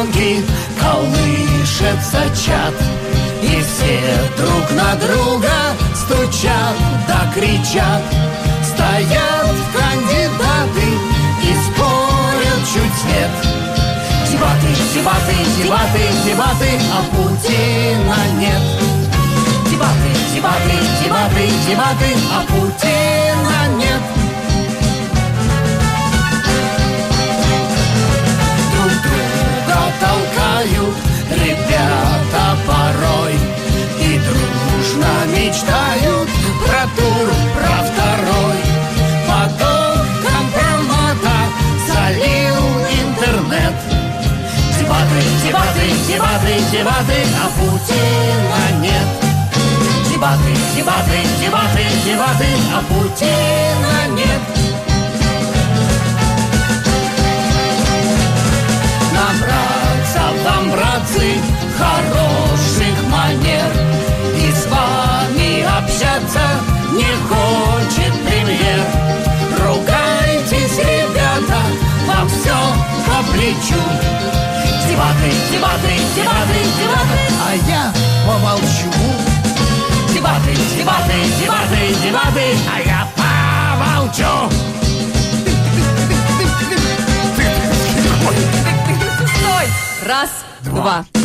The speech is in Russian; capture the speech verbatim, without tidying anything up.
девчонки, колышется чат, и все друг на друга стучат да кричат. Стоят кандидаты и спорят чуть свет. Дебаты, дебаты, дебаты, дебаты, а Путина нет. Дебаты, дебаты, дебаты, дебаты, а Путина нет. Друг друга толкают ребята порой и дружно мечтают про тур, про второй. Поток компромата залил интернет. Дебаты, дебаты, дебаты, дебаты, а Путина нет. Дебаты, дебаты, дебаты, дебаты, а Путина нет. Набраться вам, братцы, хороших манер, и с вами общаться не хочет премьер. Ругайтесь, ребята, вам все по плечу. Дебаты, дебаты, дебаты, дебаты, а я помолчу. Дебаты, дебаты, дебаты, дебаты, а я помолчу. Стой! Раз, два.